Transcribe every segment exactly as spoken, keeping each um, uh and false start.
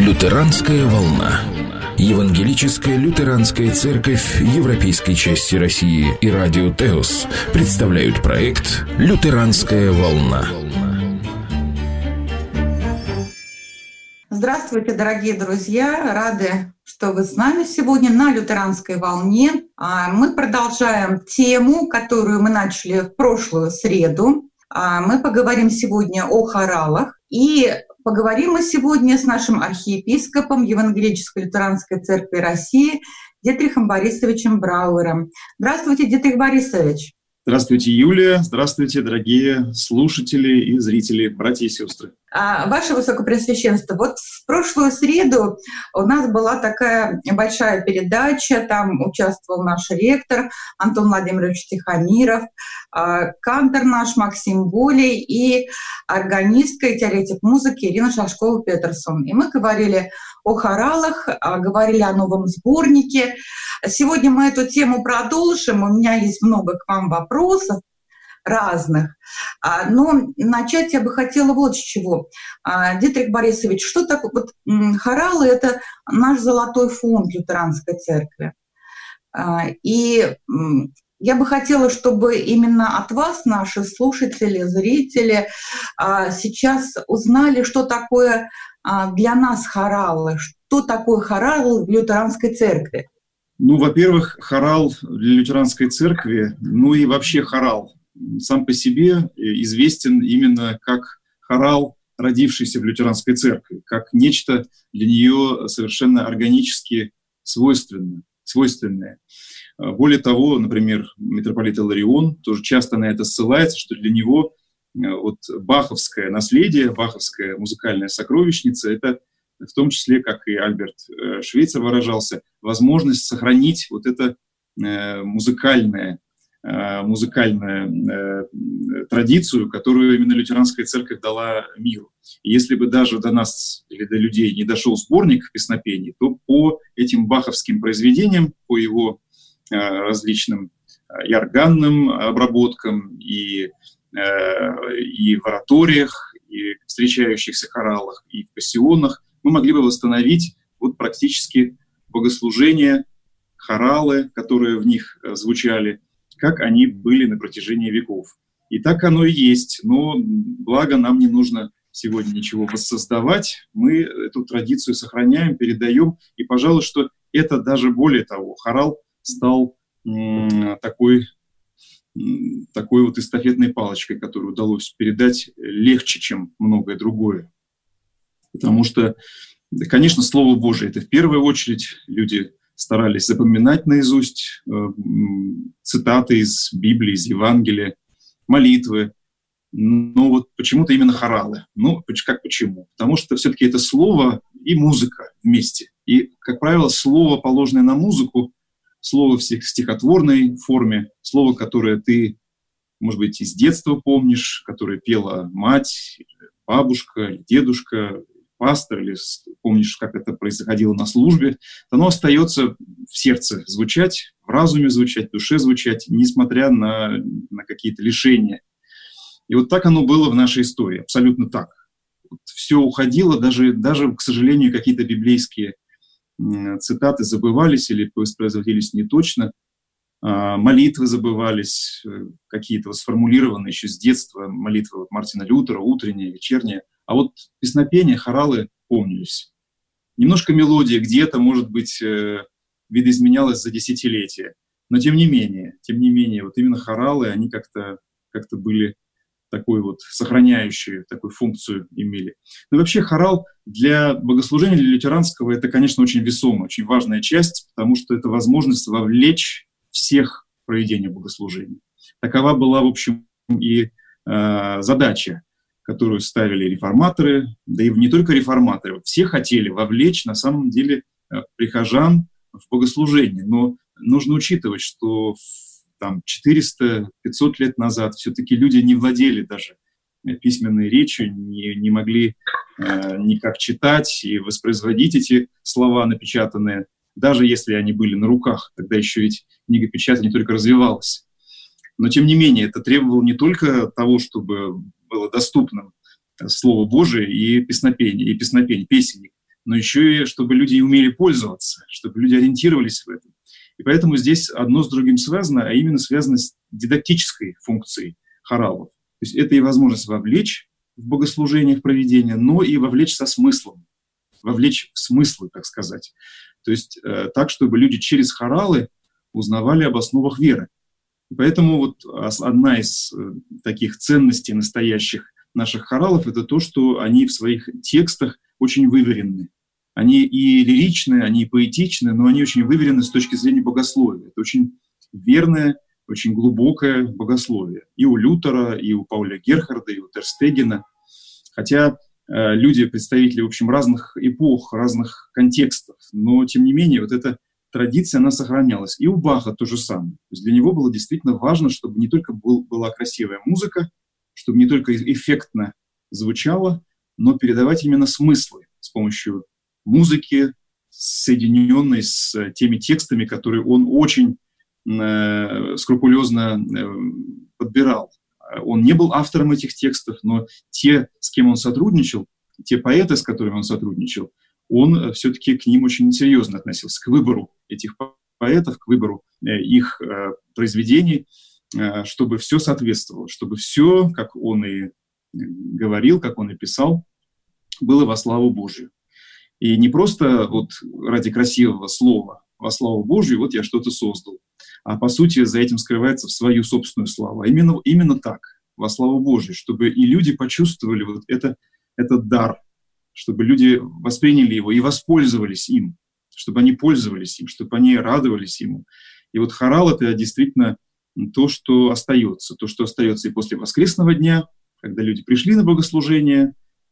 Лютеранская волна. Евангелическая лютеранская церковь Европейской части России и радио Теос представляют проект «Лютеранская волна». Здравствуйте, дорогие друзья! Рады, что вы с нами сегодня на Лютеранской волне. Мы продолжаем тему, которую мы начали в прошлую среду. Мы поговорим сегодня о хоралах. И поговорим мы сегодня с нашим архиепископом Евангелической лютеранской церкви России Дитрихом Борисовичем Брауэром. Здравствуйте, Дитрих Борисович! Здравствуйте, Юлия! Здравствуйте, дорогие слушатели и зрители, братья и сестры! Ваше Высокопреосвященство, вот в прошлую среду у нас была такая большая передача, там участвовал наш ректор Антон Владимирович Тихомиров, кантор наш Максим Болей и органистка и теоретик музыки Ирина Шашкова-Петерсон. И мы говорили о хоралах, говорили о новом сборнике. Сегодня мы эту тему продолжим, у меня есть много к вам вопросов разных. Но начать я бы хотела вот с чего. Дитрих Борисович, что такое? Вот хоралы — это наш золотой фонд лютеранской церкви. И я бы хотела, чтобы именно от вас наши слушатели, зрители сейчас узнали, что такое для нас хоралы, что такое хорал в лютеранской церкви. Ну, во-первых, хорал для лютеранской церкви, ну и вообще хорал сам по себе известен именно как хорал, родившийся в лютеранской церкви, как нечто для нее совершенно органически свойственное. свойственное. Более того, например, митрополит Иларион тоже часто на это ссылается, что для него вот баховское наследие, баховская музыкальная сокровищница — это в том числе, как и Альберт Швейцер выражался, возможность сохранить вот это музыкальное музыкальную э, традицию, которую именно лютеранская церковь дала миру. И если бы даже до нас или до людей не дошел сборник песнопений, то по этим баховским произведениям, по его э, различным э, и органным обработкам, и, э, и в ораториях, и в встречающихся хоралах, и в пассионах, мы могли бы восстановить вот практически богослужения, хоралы, которые в них э, звучали, как они были на протяжении веков. И так оно и есть. Но благо нам не нужно сегодня ничего воссоздавать. Мы эту традицию сохраняем, передаем. И, пожалуй, что это даже более того. Хорал стал м- такой, м- такой вот эстафетной палочкой, которую удалось передать легче, чем многое другое. Потому что, конечно, Слово Божие — это в первую очередь. Люди старались запоминать наизусть э, цитаты из Библии, из Евангелия, молитвы. Но вот почему-то именно хоралы. Ну, как почему? Потому что все-таки это слово и музыка вместе. И, как правило, слово, положенное на музыку, слово в стихотворной форме, слово, которое ты, может быть, из детства помнишь, которое пела мать, бабушка, дедушка, пастор, или помнишь, как это происходило на службе, оно остается в сердце звучать, в разуме звучать, в душе звучать, несмотря на, на какие-то лишения. И вот так оно было в нашей истории, абсолютно так. Вот все уходило, даже, даже, к сожалению, какие-то библейские цитаты забывались или воспроизводились неточно, молитвы забывались, какие-то вот сформулированные еще с детства молитвы вот Мартина Лютера, утренние, вечерние. А вот песнопения, хоралы помнились. Немножко мелодия где-то, может быть, видоизменялась за десятилетия. Но тем не менее, тем не менее, вот именно хоралы, они как-то, как-то были такой вот, сохраняющую такую функцию имели. Ну и вообще хорал для богослужения, для лютеранского, это, конечно, очень весомая, очень важная часть, потому что это возможность вовлечь всех в проведение богослужения. Такова была, в общем, и э, задача, которую ставили реформаторы, да и не только реформаторы, все хотели вовлечь, на самом деле, прихожан в богослужение. Но нужно учитывать, что там четыреста-пятьсот лет назад все-таки люди не владели даже письменной речью, не, не могли э, никак читать и воспроизводить эти слова напечатанные, даже если они были на руках. Тогда еще ведь книгопечать не только развивалась. Но, тем не менее, это требовало не только того, чтобы было доступным Слово Божие и песнопение, и песнопение, песенник. но еще и чтобы люди умели пользоваться, чтобы люди ориентировались в этом. И поэтому здесь одно с другим связано, а именно связано с дидактической функцией хоралов. То есть это и возможность вовлечь в богослужение, в проведение, но и вовлечь со смыслом, вовлечь в смыслы, так сказать. То есть э, так, чтобы люди через хоралы узнавали об основах веры. И поэтому вот одна из э, таких ценностей настоящих наших хоралов — это то, что они в своих текстах очень выверены. Они и лиричные, они и поэтичные, но они очень выверены с точки зрения богословия. Это очень верное, очень глубокое богословие. И у Лютера, и у Пауля Герхарда, и у Терстегена. Хотя э, люди, представители, в общем, разных эпох, разных контекстов, но, тем не менее, вот эта традиция, она сохранялась. И у Баха то же самое. То есть для него было действительно важно, чтобы не только был, была красивая музыка, чтобы не только эффектно звучало, но передавать именно смыслы с помощью музыки, соединенной с теми текстами, которые он очень э, скрупулезно э, подбирал. Он не был автором этих текстов, но те, с кем он сотрудничал, те поэты, с которыми он сотрудничал, он все-таки к ним очень серьезно относился, к выбору этих поэтов, к выбору э, их э, произведений, э, чтобы все соответствовало, чтобы все, как он и говорил, как он и писал, было во славу Божию. И не просто вот ради красивого слова во славу Божию вот я что-то создал, а по сути за этим скрывается в свою собственную славу. А именно, именно так, во славу Божию, чтобы и люди почувствовали вот это, этот дар, чтобы люди восприняли его и воспользовались им, чтобы они пользовались им, чтобы они радовались ему. И вот хорал — это действительно то, что остается, то, что остается и после воскресного дня, когда люди пришли на богослужение,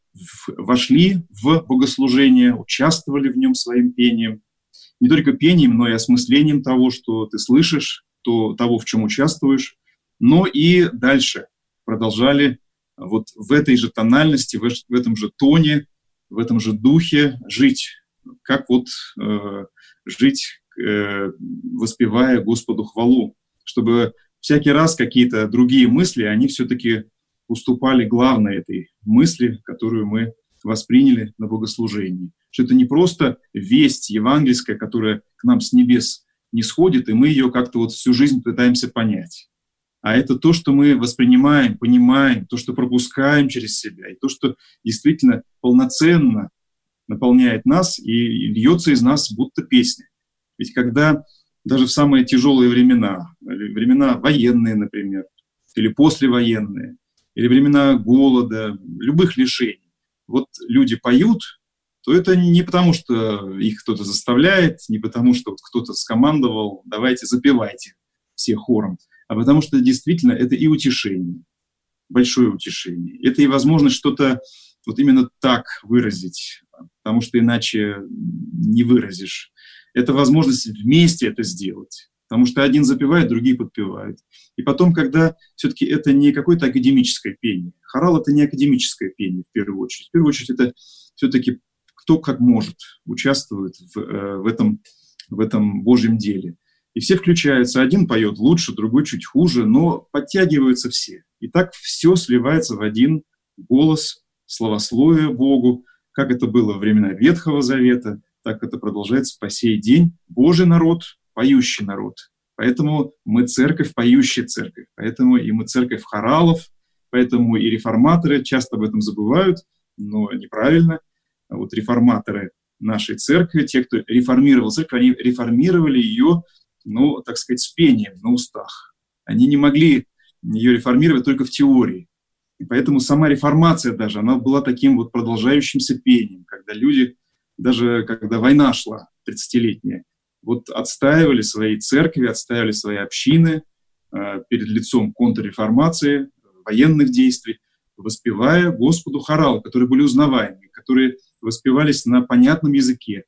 вошли в богослужение, участвовали в нем своим пением. Не только пением, но и осмыслением того, что ты слышишь, то, того, в чем участвуешь, но и дальше продолжали вот в этой же тональности, в, в этом же тоне, в этом же духе жить, как вот э, жить, э, воспевая Господу хвалу, чтобы всякий раз какие-то другие мысли, они все-таки уступали главной этой мысли, которую мы восприняли на богослужении. Что это не просто весть евангельская, которая к нам с небес не сходит, и мы ее как-то вот всю жизнь пытаемся понять. А это то, что мы воспринимаем, понимаем, то, что пропускаем через себя, и то, что действительно полноценно наполняет нас и льется из нас будто песня. Ведь когда даже в самые тяжелые времена, времена военные, например, или послевоенные, или времена голода, любых лишений, вот люди поют, то это не потому, что их кто-то заставляет, не потому, что вот кто-то скомандовал, давайте запевайте все хором, а потому что действительно это и утешение, большое утешение. Это и возможность что-то вот именно так выразить, потому что иначе не выразишь. Это возможность вместе это сделать, потому что один запевает, другие подпевают. И потом, когда все-таки это не какое-то академическое пение. Хорал — это не академическое пение, в первую очередь. В первую очередь это все-таки кто как может участвует в, в, этом, в этом Божьем деле. И все включаются. Один поет лучше, другой чуть хуже, но подтягиваются все. И так все сливается в один голос, славословие Богу, как это было во времена Ветхого Завета, так это продолжается по сей день. Божий народ, поющий народ. Поэтому мы церковь, поющая церковь. Поэтому и мы церковь хоралов, поэтому и реформаторы часто об этом забывают, но неправильно. Вот реформаторы нашей церкви, те, кто реформировал церковь, они реформировали ее, ну, так сказать, с пением на устах. Они не могли ее реформировать только в теории. И поэтому сама реформация даже, она была таким вот продолжающимся пением, когда люди, даже когда война шла тридцатилетняя, вот отстаивали свои церкви, отстаивали свои общины э, перед лицом контрреформации, военных действий, воспевая Господу хоралы, которые были узнаваемы, которые воспевались на понятном языке,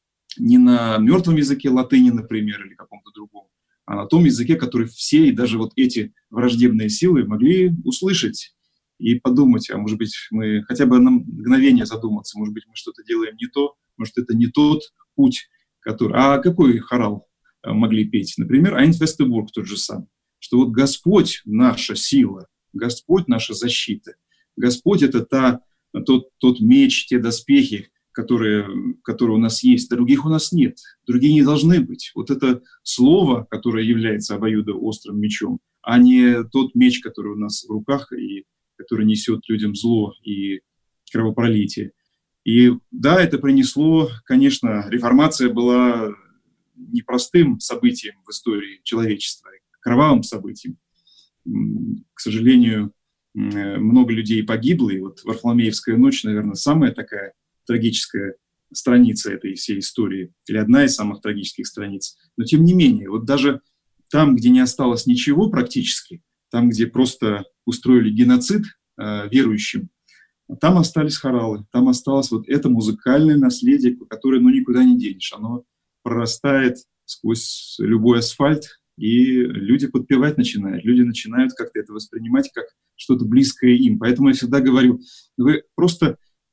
не на мертвом языке латыни, например, или каком-то другом, а на том языке, который все, и даже вот эти враждебные силы могли услышать и подумать, а может быть, мы хотя бы на мгновение задуматься, может быть, мы что-то делаем не то, может, это не тот путь, который... А какой хорал могли петь? Например, Ein Feste тот же самый, что вот Господь — наша сила, Господь — наша защита, Господь — это та, тот, тот меч, те доспехи, которые, которые у нас есть, других у нас нет, другие не должны быть. Вот это слово, которое является обоюдоострым мечом, а не тот меч, который у нас в руках и который несет людям зло и кровопролитие. И да, это принесло, конечно, реформация была непростым событием в истории человечества, кровавым событием. К сожалению, много людей погибло, и вот Варфоломеевская ночь, наверное, самая такая трагическая страница этой всей истории, или одна из самых трагических страниц. Но тем не менее, вот даже там, где не осталось ничего практически, там, где просто устроили геноцид э, верующим, там остались хоралы, там осталось вот это музыкальное наследие, которое ну, никуда не денешь. Оно прорастает сквозь любой асфальт, и люди подпевать начинают, люди начинают как-то это воспринимать как что-то близкое им. Поэтому я всегда говорю, вы просто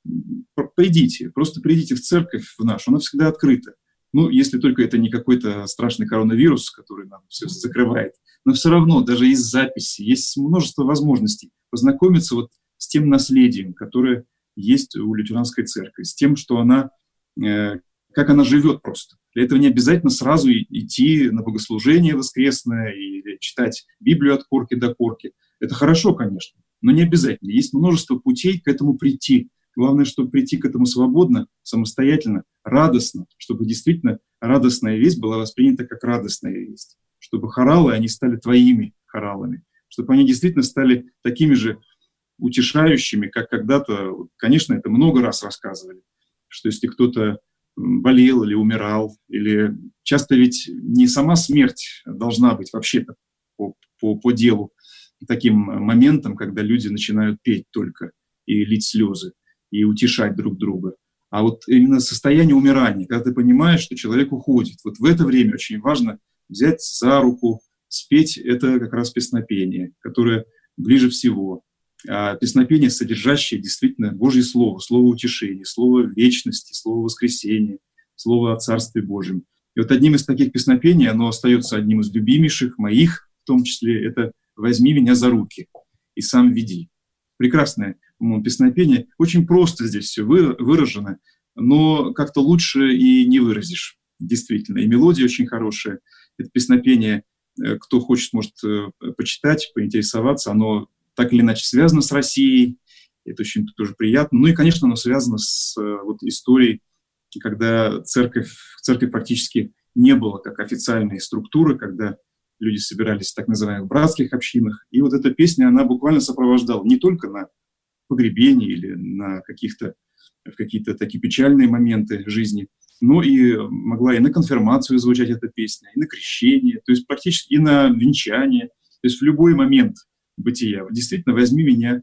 придите, просто придите в церковь в нашу, она всегда открыта. Ну, если только это не какой-то страшный коронавирус, который нам все закрывает. Но все равно, даже есть записи, есть множество возможностей познакомиться вот с тем наследием, которое есть у лютеранской церкви, с тем, что она, э, как она живет просто. Для этого не обязательно сразу идти на богослужение воскресное или читать Библию от корки до корки. Это хорошо, конечно, но не обязательно. Есть множество путей к этому прийти. Главное, чтобы прийти к этому свободно, самостоятельно, радостно, чтобы действительно радостная весть была воспринята как радостная весть. Чтобы хоралы, они стали твоими хоралами. Чтобы они действительно стали такими же утешающими, как когда-то, конечно, это много раз рассказывали, что если кто-то болел или умирал, или часто ведь не сама смерть должна быть вообще-то по, по, по делу таким моментом, когда люди начинают петь только и лить слезы, и утешать друг друга. А вот именно состояние умирания, когда ты понимаешь, что человек уходит. Вот в это время очень важно взять за руку, спеть это как раз песнопение, которое ближе всего. А песнопение, содержащее действительно Божье Слово, Слово утешения, Слово вечности, Слово воскресения, Слово о Царстве Божьем. И вот одним из таких песнопений, оно остается одним из любимейших, моих в том числе, это «Возьми меня за руки и сам веди». Прекрасное, по-моему, песнопение. Очень просто здесь все выражено, но как-то лучше и не выразишь, действительно. И мелодия очень хорошая. Это песнопение, кто хочет, может почитать, поинтересоваться, оно так или иначе связано с Россией, это очень тоже приятно. Ну и, конечно, оно связано с вот, историей, когда церковь, церковь практически не было как официальной структуры, когда люди собирались в так называемых братских общинах. И вот эта песня, она буквально сопровождала не только на погребении или на каких-то, в какие-то такие печальные моменты жизни, но и могла и на конфирмацию звучать эта песня, и на крещение, то есть практически и на венчание, то есть в любой момент бытия. Действительно, возьми меня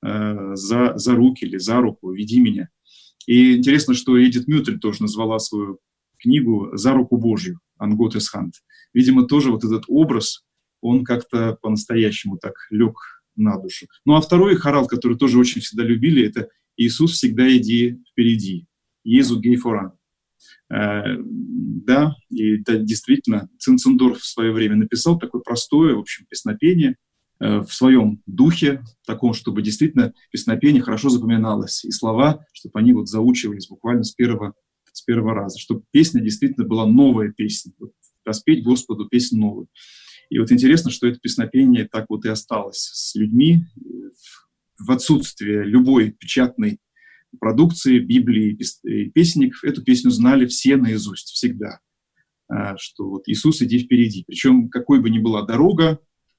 э, за, за руки или за руку, веди меня. И интересно, что Эдит Мютель тоже назвала свою книгу «За руку Божью», «An Gottes Hand». Видимо, тоже вот этот образ, он как-то по-настоящему так лег на душу. Ну а второй хорал, который тоже очень всегда любили, это «Иисус, всегда иди впереди». «Иезу гей форан». Э, да, и да, действительно, Цинцендорф в свое время написал такое простое, в общем, песнопение, в своем духе, таком, чтобы действительно песнопение хорошо запоминалось, и слова, чтобы они вот заучивались буквально с первого, с первого раза, чтобы песня действительно была новая песня, вот, распеть Господу песню новую. И вот интересно, что это песнопение так вот и осталось с людьми в отсутствие любой печатной продукции, Библии и песенников. Эту песню знали все наизусть, всегда, что вот Иисус, иди впереди. Причем какой бы ни была дорога,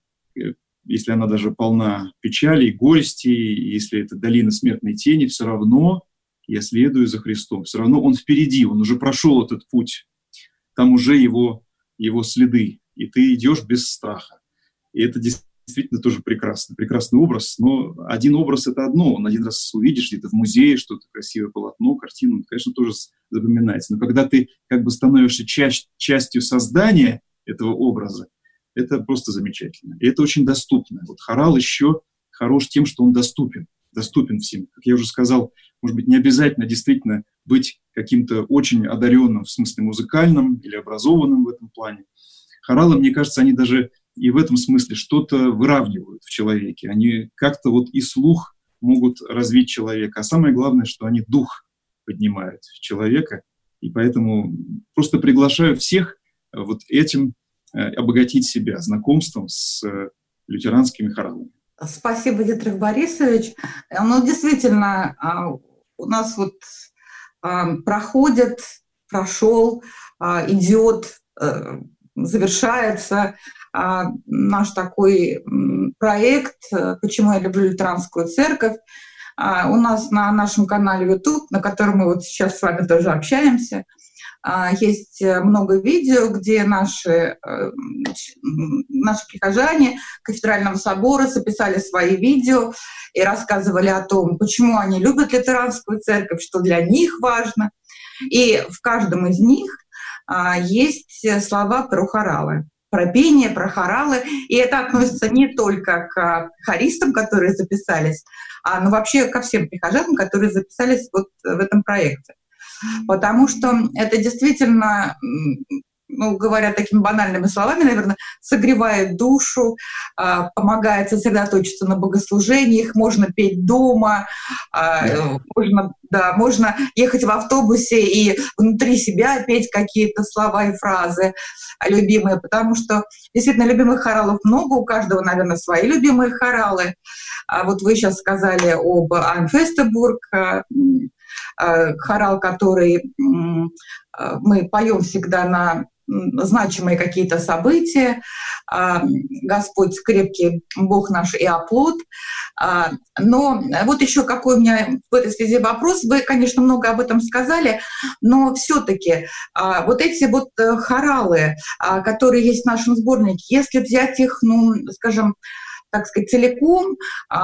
если она даже полна печали и горести, если это долина смертной тени, все равно я следую за Христом. Все равно Он впереди, Он уже прошел этот путь. Там уже его, его следы, и ты идешь без страха. И это действительно тоже прекрасно, прекрасный образ. Но один образ — это одно. Он один раз увидишь где-то в музее что-то, красивое полотно, картину, он, конечно, тоже запоминается. Но когда ты как бы становишься часть, частью создания этого образа, это просто замечательно. И это очень доступно. Вот хорал еще хорош тем, что он доступен. Доступен всем. Как я уже сказал, может быть, не обязательно действительно быть каким-то очень одаренным, в смысле музыкальным или образованным в этом плане. Хоралы, мне кажется, они даже и в этом смысле что-то выравнивают в человеке. Они как-то вот и слух могут развить человека. А самое главное, что они дух поднимают человека. И поэтому просто приглашаю всех вот этим обогатить себя знакомством с лютеранскими хоралами. Спасибо, Дитрих Борисович. Ну, действительно, у нас вот проходит, прошел, идет, завершается наш такой проект «Почему я люблю лютеранскую церковь». У нас на нашем канале YouTube, на котором мы вот сейчас с вами тоже общаемся, есть много видео, где наши, наши прихожане кафедрального собора записали свои видео и рассказывали о том, почему они любят лютеранскую церковь, что для них важно. И в каждом из них есть слова про хоралы, про пение, про хоралы. И это относится не только к хористам, которые записались, а ну, вообще ко всем прихожанам, которые записались вот в этом проекте. Потому что это действительно, ну, говоря такими банальными словами, наверное, согревает душу, помогает сосредоточиться на богослужениях, можно петь дома, да. можно, да, можно ехать в автобусе и внутри себя петь какие-то слова и фразы любимые, потому что действительно любимых хоралов много, у каждого, наверное, свои любимые хоралы. Вот вы сейчас сказали об Анфестебург, хорал, который мы поем всегда на значимые какие-то события. Господь крепкий, Бог наш и оплот. Но вот еще какой у меня в этой связи вопрос. Вы, конечно, много об этом сказали, но все-таки вот эти вот хоралы, которые есть в нашем сборнике, если взять их, ну, скажем, так сказать, целиком,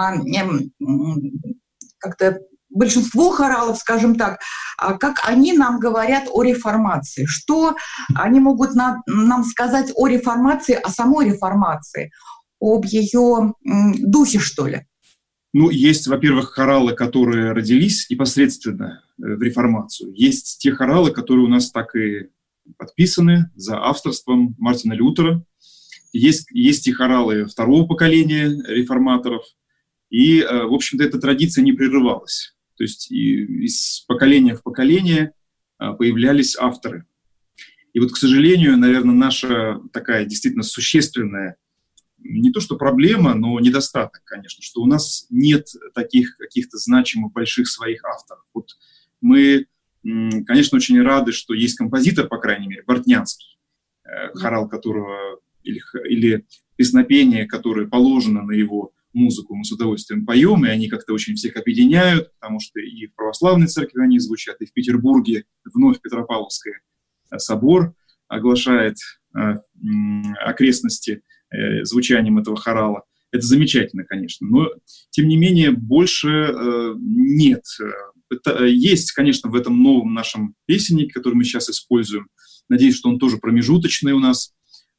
как-то большинство хоралов, скажем так, как они нам говорят о реформации, что они могут на, нам сказать о реформации, о самой реформации, об ее духе, что ли? Ну, есть, во-первых, хоралы, которые родились непосредственно в реформацию. Есть те хоралы, которые у нас так и подписаны за авторством Мартина Лютера. Есть, есть и хоралы второго поколения реформаторов. И, в общем-то, эта традиция не прерывалась. То есть из поколения в поколение появлялись авторы. И вот, к сожалению, наверное, наша такая действительно существенная, не то что проблема, но недостаток, конечно, что у нас нет таких каких-то значимых больших своих авторов. Вот мы, конечно, очень рады, что есть композитор, по крайней мере, Бортнянский, хорал которого или, или песнопение, которое положено на его музыку, мы с удовольствием поем, и они как-то очень всех объединяют, потому что и в православной церкви они звучат, и в Петербурге вновь Петропавловский собор оглашает э, окрестности э, звучанием этого хорала. Это замечательно, конечно, но, тем не менее, больше э, нет. Это, есть, конечно, в этом новом нашем песеннике, который мы сейчас используем, надеюсь, что он тоже промежуточный у нас,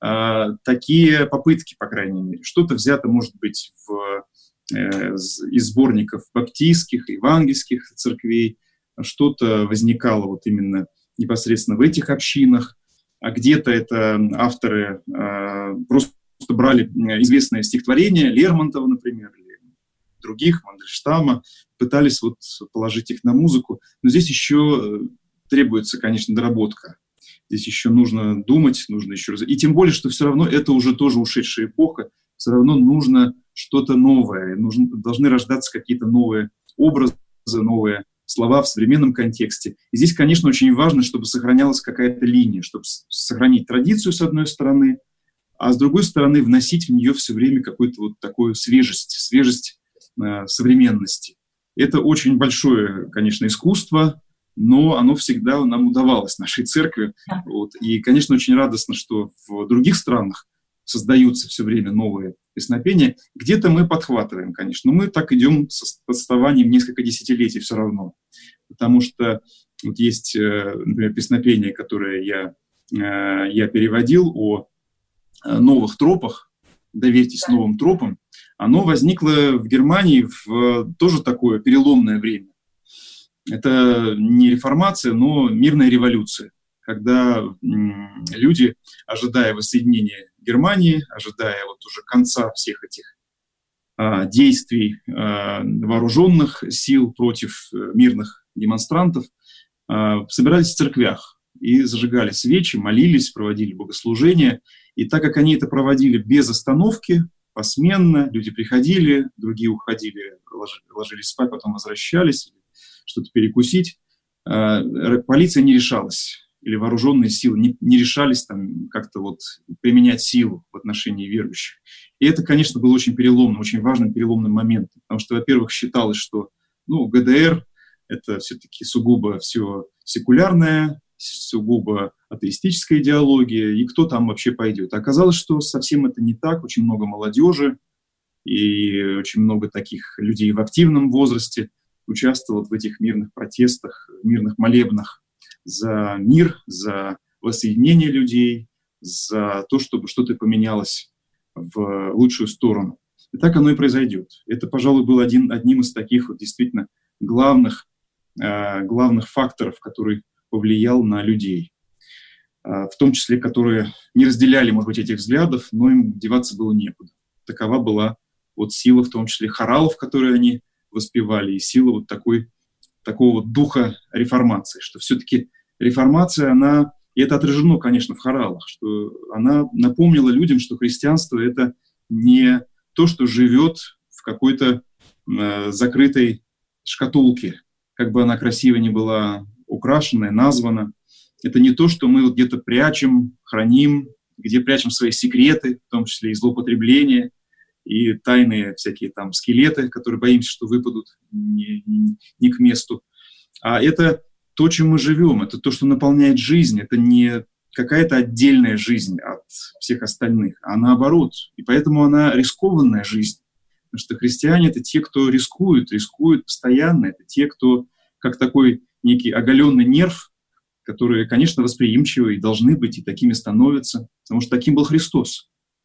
такие попытки, по крайней мере. Что-то взято, может быть, в, э, из сборников баптистских, евангельских церквей, что-то возникало вот именно непосредственно в этих общинах, а где-то это авторы э, просто брали известные стихотворения Лермонтова, например, или других, Мандельштама, пытались вот положить их на музыку. Но здесь еще требуется, конечно, доработка. Здесь еще нужно думать, нужно еще раз. И тем более, что все равно это уже тоже ушедшая эпоха, все равно нужно что-то новое, нужно, должны рождаться какие-то новые образы, новые слова в современном контексте. И здесь, конечно, очень важно, чтобы сохранялась какая-то линия, чтобы сохранить традицию, с одной стороны, а с другой стороны вносить в нее все время какую-то вот такую свежесть, свежесть э, современности. Это очень большое, конечно, искусство, но оно всегда нам удавалось, нашей церкви. Вот. И, конечно, очень радостно, что в других странах создаются все время новые песнопения. Где-то мы подхватываем, конечно, но мы так идем с отставанием несколько десятилетий все равно. Потому что вот есть, например, песнопение, которое я, я переводил о новых тропах, «Доверьтесь новым тропам». Оно возникло в Германии в тоже такое переломное время. Это не реформация, но мирная революция, когда м, люди, ожидая воссоединения Германии, ожидая вот уже конца всех этих а, действий а, вооруженных сил против а, мирных демонстрантов, собирались в церквях и зажигали свечи, молились, проводили богослужения. И так как они это проводили без остановки, посменно, люди приходили, другие уходили, ложились спать, потом возвращались, что-то перекусить, полиция не решалась, или вооруженные силы не, не решались там как-то вот применять силу в отношении верующих. И это, конечно, было очень переломным, очень важным переломным моментом, потому что, во-первых, считалось, что ну, ГДР — это все-таки сугубо все секулярное, сугубо атеистическая идеология, и кто там вообще пойдет. Оказалось, что совсем это не так, очень много молодежи и очень много таких людей в активном возрасте участвовало в этих мирных протестах, мирных молебнах за мир, за воссоединение людей, за то, чтобы что-то поменялось в лучшую сторону. И так оно и произойдет. Это, пожалуй, был один, одним из таких вот действительно главных, э, главных факторов, который повлиял на людей, э, в том числе, которые не разделяли, может быть, этих взглядов, но им деваться было некуда. Такова была вот сила, в том числе хоралов, которые они воспевали, и сила вот такой, такого духа реформации, что все-таки реформация, она, и это отражено, конечно, в хоралах, что она напомнила людям, что христианство — это не то, что живет в какой-то э, закрытой шкатулке, как бы она красиво ни была украшена, названа. Это не то, что мы вот где-то прячем, храним, где прячем свои секреты, в том числе и злоупотребления, и тайные всякие там скелеты, которые боимся, что выпадут не, не, не к месту. А это то, чем мы живем, это то, что наполняет жизнь, это не какая-то отдельная жизнь от всех остальных, а наоборот. И поэтому она рискованная жизнь. Потому что христиане — это те, кто рискуют, рискуют постоянно. Это те, кто, как такой некий оголенный нерв, которые, конечно, восприимчивы и должны быть, и такими становятся. Потому что таким был Христос.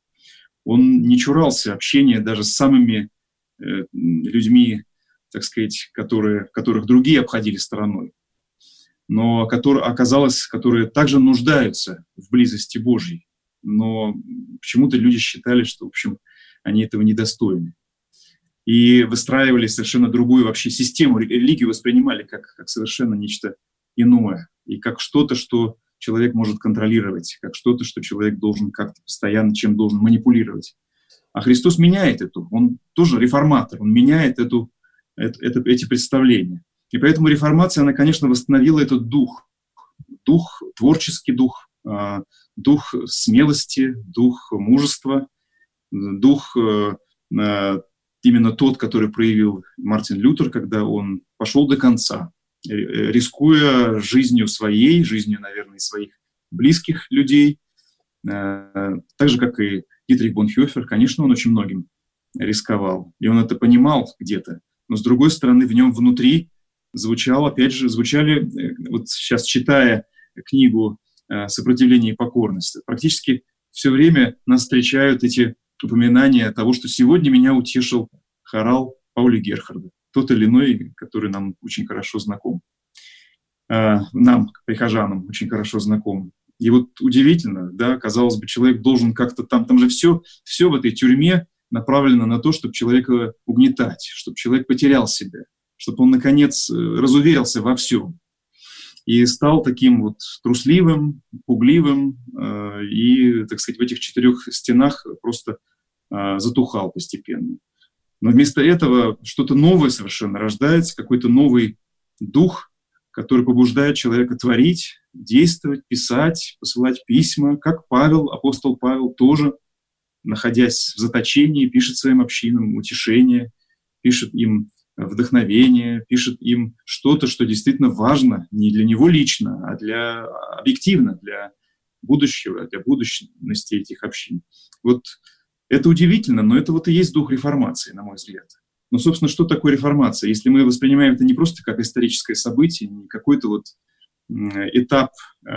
Он не чурался общения даже с самыми э, людьми, так сказать, которые, которых другие обходили стороной, но которые, оказалось, которые также нуждаются в близости Божьей. Но почему-то люди считали, что, в общем, они этого недостойны. И выстраивали совершенно другую вообще систему. Религию воспринимали как, как совершенно нечто иное. И как что-то, что человек может контролировать, как что-то, что человек должен как-то постоянно чем должен манипулировать. А Христос меняет это. Он тоже реформатор. Он меняет эту, это, это, эти представления. И поэтому реформация, она, конечно, восстановила этот дух. Дух, творческий дух, дух смелости, дух мужества, дух именно тот, который проявил Мартин Лютер, когда он пошел до конца, рискуя жизнью своей, жизнью, наверное, своих близких людей. Так же, как и Дитрих Бонхофер, конечно, он очень многим рисковал. И он это понимал где-то. Но, с другой стороны, в нем внутри звучало, опять же, звучали, вот сейчас читая книгу «Сопротивление и покорность», практически все время нас встречают эти упоминания того, что сегодня меня утешил хорал Паули Герхарда, тот или иной, который нам очень хорошо знаком, нам, прихожанам, очень хорошо знаком. И вот удивительно, да, казалось бы, человек должен как-то там, там же все, все в этой тюрьме направлено на то, чтобы человека угнетать, чтобы человек потерял себя, чтобы он, наконец, разуверился во всем и стал таким вот трусливым, пугливым э, и, так сказать, в этих четырех стенах просто э, затухал постепенно. Но вместо этого что-то новое совершенно рождается, какой-то новый дух, который побуждает человека творить, действовать, писать, посылать письма, как Павел, апостол Павел, тоже, находясь в заточении, пишет своим общинам утешение, пишет им вдохновение, пишет им что-то, что действительно важно не для него лично, а для объективно, для будущего, для будущности этих общин. Вот это удивительно, но это вот и есть дух реформации, на мой взгляд. Но, собственно, что такое реформация? Если мы воспринимаем это не просто как историческое событие, не какой-то вот этап,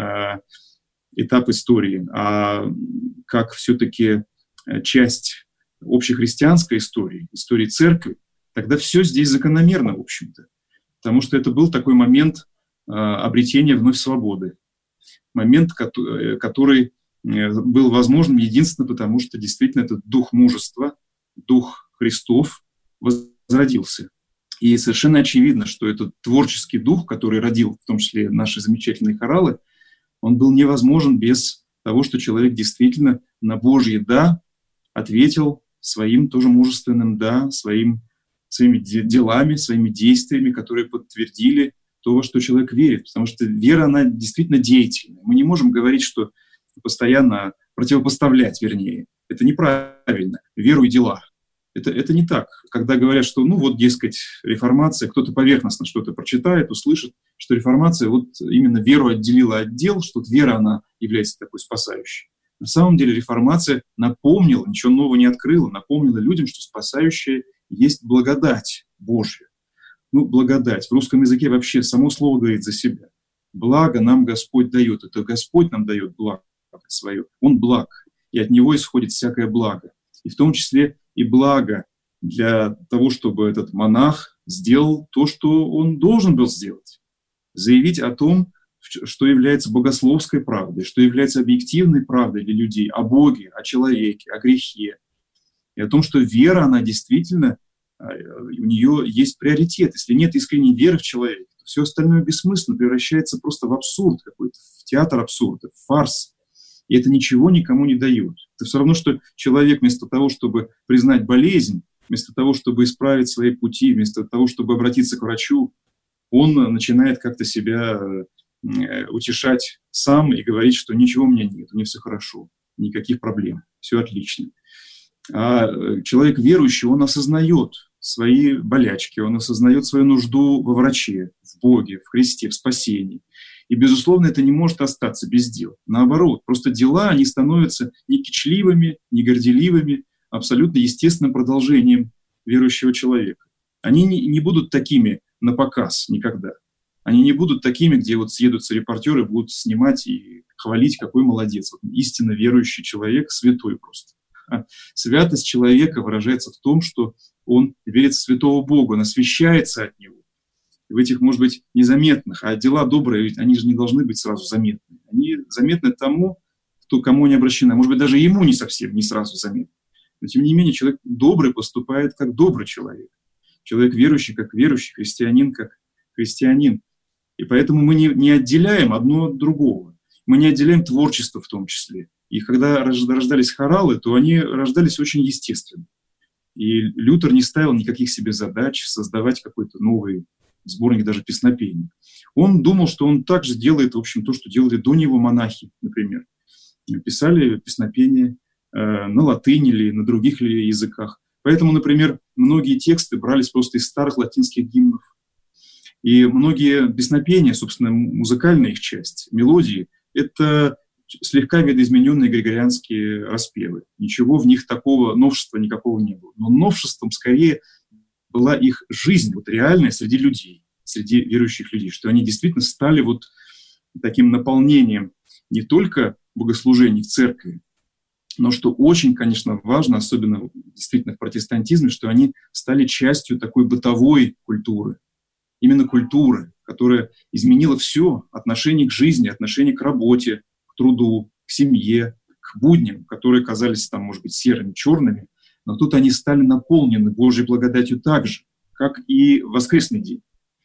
этап истории, а как все-таки часть общехристианской истории, истории церкви, тогда все здесь закономерно, в общем-то. Потому что это был такой момент э, обретения вновь свободы. Момент, который, который был возможным единственно потому, что действительно этот дух мужества, дух Христов возродился И совершенно очевидно, что этот творческий дух, который родил в том числе наши замечательные хоралы, он был невозможен без того, что человек действительно на Божье «да» ответил своим тоже мужественным «да», своим, своими делами, своими действиями, которые подтвердили то, во что человек верит. Потому что вера, она действительно деятельная. Мы не можем говорить, что постоянно противопоставлять, вернее. Это неправильно. Веру и дела. Это, это не так. Когда говорят, что, ну вот, дескать, реформация, кто-то поверхностно что-то прочитает, услышит, что реформация вот именно веру отделила от дел, что вера, она является такой спасающей. На самом деле реформация напомнила, ничего нового не открыла, напомнила людям, что спасающая есть благодать Божья. Ну, благодать. В русском языке вообще само слово говорит за себя. Благо нам Господь дает. Это Господь нам дает благо свое. Он благ, и от Него исходит всякое благо. И в том числе и благо для того, чтобы этот монах сделал то, что он должен был сделать. Заявить о том, что является богословской правдой, что является объективной правдой для людей, о Боге, о человеке, о грехе. И о том, что вера, она действительно, у нее есть приоритет. Если нет искренней веры в человека, то все остальное бессмысленно, превращается просто в абсурд какой-то, в театр абсурда, в фарс. И это ничего никому не дает. Это все равно, что человек вместо того, чтобы признать болезнь, вместо того, чтобы исправить свои пути, вместо того, чтобы обратиться к врачу, он начинает как-то себя утешать сам и говорить, что ничего у меня нет, у меня все хорошо, никаких проблем, все отлично. А человек верующий, он осознает свои болячки, он осознает свою нужду во враче, в Боге, в Христе, в спасении. И, безусловно, это не может остаться без дел. Наоборот, просто дела, они становятся не кичливыми, не горделивыми, а абсолютно естественным продолжением верующего человека. Они не, не будут такими на показ никогда. Они не будут такими, где вот съедутся репортеры, будут снимать и хвалить, какой молодец. Вот истинно верующий человек, святой просто. А святость человека выражается в том, что он верит в святого Бога, он освящается от Него. В этих, может быть, незаметных, а дела добрые, ведь они же не должны быть сразу заметны. Они заметны тому, кто, кому они обращены. Может быть, даже ему не совсем, не сразу заметны. Но, тем не менее, человек добрый поступает как добрый человек. Человек верующий как верующий, христианин как христианин. И поэтому мы не, не отделяем одно от другого. Мы не отделяем творчество в том числе. И когда рождались хоралы, то они рождались очень естественно. И Лютер не ставил никаких себе задач создавать какой-то новый сборник даже песнопений. Он думал, что он также делает, в общем, то, что делали до него монахи, например. Писали песнопения э, на латыни или на других ли языках. Поэтому, например, многие тексты брались просто из старых латинских гимнов. И многие песнопения, собственно, музыкальная их часть, мелодии, это слегка видоизмененные григорианские распевы. Ничего в них такого, новшества никакого не было. Но новшеством скорее была их жизнь, вот реальная среди людей, среди верующих людей, что они действительно стали вот таким наполнением не только богослужений в церкви, но что очень, конечно, важно, особенно действительно в протестантизме, что они стали частью такой бытовой культуры, именно культуры, которая изменила все, отношение к жизни, отношение к работе, к труду, к семье, к будням, которые казались там, может быть, серыми, черными, но тут они стали наполнены Божьей благодатью так же, как и в воскресный день.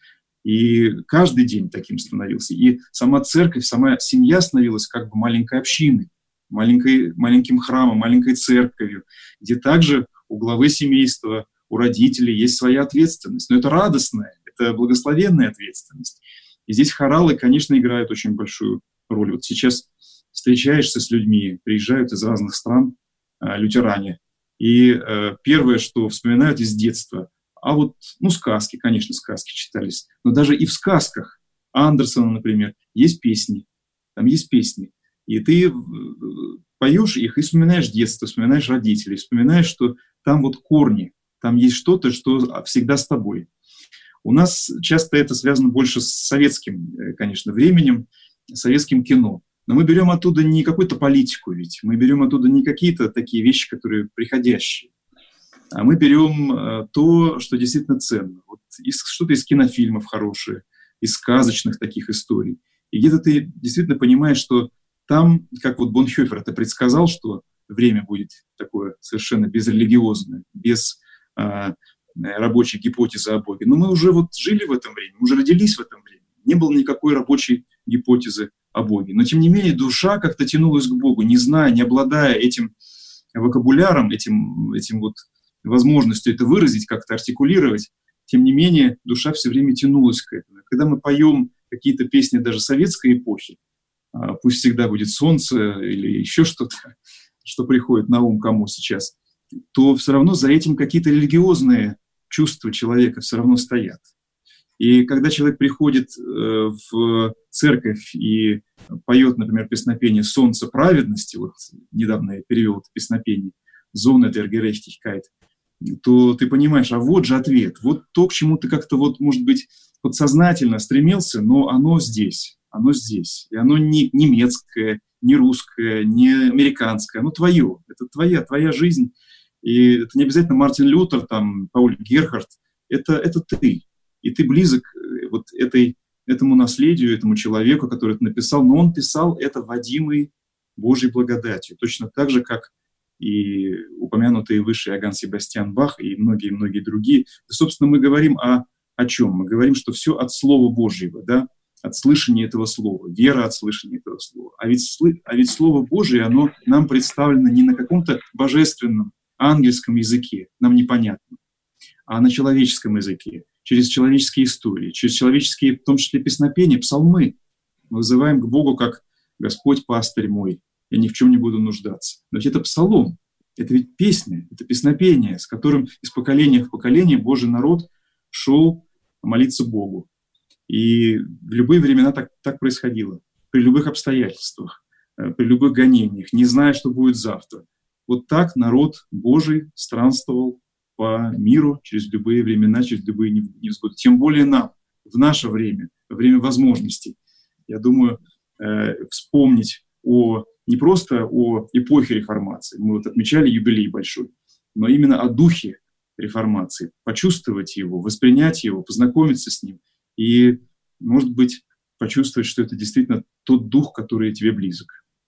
И каждый день таким становился. И сама церковь, сама семья становилась как бы маленькой общиной, маленькой, маленьким храмом, маленькой церковью, где также у главы семейства, у родителей есть своя ответственность. Но это радостная, это благословенная ответственность. И здесь хоралы, конечно, играют очень большую роль. Вот сейчас встречаешься с людьми, приезжают из разных стран э, лютеране, и э, первое, что вспоминают из детства, а вот, ну, сказки, конечно, сказки читались, но даже и в сказках Андерсона, например, есть песни, там есть песни, и ты поешь их и вспоминаешь детство, вспоминаешь родителей, вспоминаешь, что там вот корни, там есть что-то, что всегда с тобой. У нас часто это связано больше с советским, конечно, временем, советским кино. Но мы берем оттуда не какую-то политику, ведь мы берем оттуда не какие-то такие вещи, которые приходящие, а мы берем э, то, что действительно ценно. Вот из, что-то из кинофильмов хорошее, из сказочных таких историй. И где-то ты действительно понимаешь, что там, как вот Бонхёфер это предсказал, что время будет такое совершенно безрелигиозное, без э, рабочей гипотезы о Боге. Но мы уже вот жили в этом времени, мы уже родились в этом времени. Не было никакой рабочей гипотезы о Боге. Но, тем не менее, душа как-то тянулась к Богу, не зная, не обладая этим вокабуляром, этим, этим вот возможностью это выразить, как-то артикулировать. Тем не менее, душа все время тянулась к этому. Когда мы поем какие-то песни даже советской эпохи, «Пусть всегда будет солнце» или еще что-то, что приходит на ум кому сейчас, то все равно за этим какие-то религиозные чувства человека все равно стоят. И когда человек приходит в церковь и поет, например, песнопение «Солнце праведности», вот недавно я перевел это песнопение «Sonne der Gerechtigkeit», то ты понимаешь, а вот же ответ, вот то, к чему ты как-то, вот, может быть, подсознательно стремился, но оно здесь, оно здесь. И оно не немецкое, не русское, не американское, оно твое, это твоя, твоя жизнь. И это не обязательно Мартин Лютер, там, Пауль Герхард, это, это ты. И ты близок вот этой, этому наследию, этому человеку, который это написал, но он писал это водимый Божьей благодатью, точно так же, как и упомянутые выше Иоганн Себастьян Бах и многие-многие другие. И, собственно, мы говорим о, о чем? Мы говорим, что все от Слова Божьего, да? От слышания этого Слова, вера от слышания этого Слова. А ведь, а ведь Слово Божие, оно нам представлено не на каком-то божественном, ангельском языке, нам непонятно, а на человеческом языке, через человеческие истории, через человеческие, в том числе, песнопения, псалмы. Мы вызываем к Богу как «Господь, пастырь мой, я ни в чем не буду нуждаться». Но ведь это псалом, это ведь песня, это песнопение, с которым из поколения в поколение Божий народ шел молиться Богу. И в любые времена так, так происходило, при любых обстоятельствах, при любых гонениях, не зная, что будет завтра. Вот так народ Божий странствовал по миру через любые времена, через любые невзгоды. Тем более нам, в наше время, во время возможностей. Я думаю, э, вспомнить о, не просто о эпохе реформации, мы вот отмечали юбилей большой, но именно о духе реформации, почувствовать его, воспринять его, познакомиться с ним и, может быть, почувствовать, что это действительно тот дух, который тебе близок.